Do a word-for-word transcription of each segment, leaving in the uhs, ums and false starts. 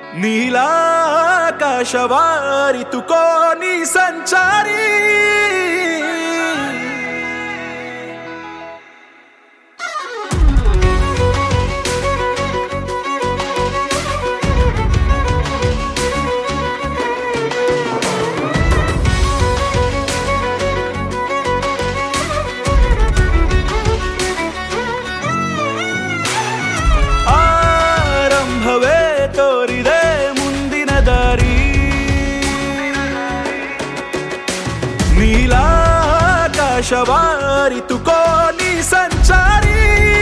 ನೀಲಾಕಾಶವಾರಿತು ಕೋನಿ ಸಂಚಾರಿ ಆರಂಭವೇ ತೋರಿದೆ ಮುಂದಿನ ದಾರಿ ನೀಲಾಕಾಶವಾರಿತು ಕೋನಿ ಸಂಚಾರಿ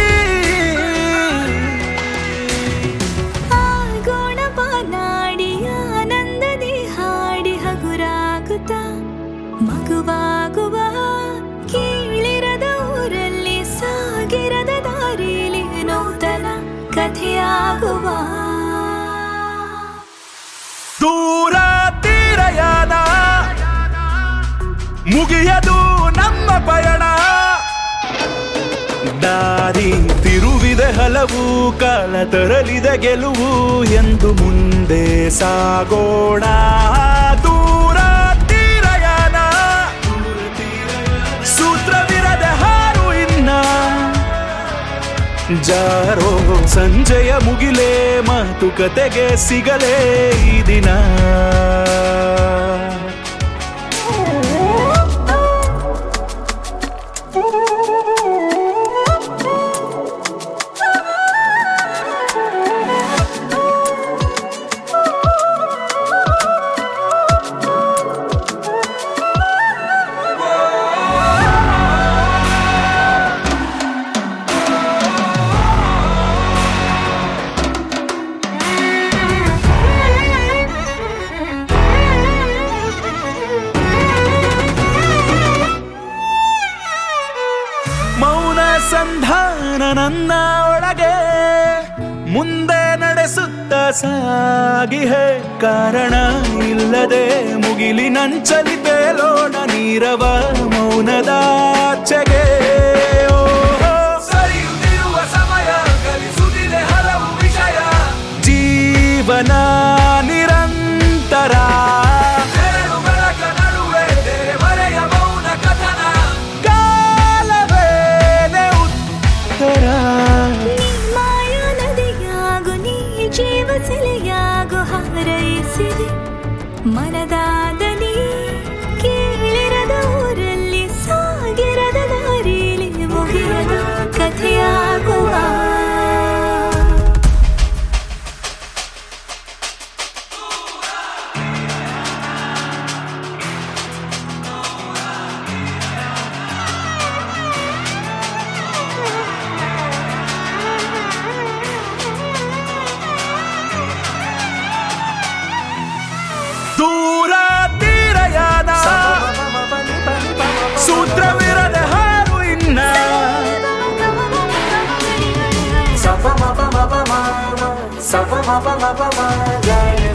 ಆಗೋಣ ಬಾನಾಡಿ ಆನಂದದಿ ಹಾಡಿ ಹಗುರಾಗುತ್ತ ಮಗುವಾಗುವ ಕೀಳಿರದ ಊರಲ್ಲಿ ಸಾಗಿರದ ದಾರಿಲಿ ನೂತನ ಕಥೆಯಾಗುವ ದೂರ ತೀರಯಾನ ಮುಗಿಯದು ನಮ್ಮ ಪಯಣ ದಾರಿ ತಿರುವಿದೆ ಹಲವು ಕಾಲ ತರಲಿದೆ ಗೆಲುವು ಎಂದು ಮುಂದೆ ಸಾಗೋಣ ದೂರ ತೀರಯಾನ ಸೂತ್ರವಿರದೆ ಹಾರು ಇನ್ನ ಜಾರೋ ಸಂಜೆಯ ಮುಗಿಲೇ ಮಾತುಕತೆಗೆ ಸಿಗಲೇ ಈ ದಿನ ಮೌನ ಸಂಧಾನ ನನ್ನ ಒಳಗೆ ಮುಂದೆ ನಡೆಸುತ್ತ ಸಾಗಿಹೆ ಕಾರಣ ಇಲ್ಲದೆ ಮುಗಿಲಿನಂಚಲಿ ತೇಲೋಣ ನೀರವ ಮೌನದಾಚೆಗೆ ಸರಿಯುತ್ತಿರುವ ಸಮಯ ಕಲಿಸುತ್ತಿದೆ ಹಲವು ವಿಷಯ ಜೀವನ ನಿರಂತರ ಮಾಯಾ ನದಿಯಾಗು ನೀ ಜೀವ ಸೆಲೆಯಾಗು ಹಾರೈಸಿದೆ ಮನದಾದನಿ ಕೇಳಿರದ ಊರಲ್ಲಿ ಸಾಗಿರದ ದಾರಿಲಿ ಮುಗಿಯದ ಕಥೆಯಾಗುವ ದೂರ ತೀರಯಾನ ಸೂತ್ರವಿರದೆ ಹಾರು ಇನ್ನ Sa pa ma pa ma pa ma, sa pa ma pa ma pa ma,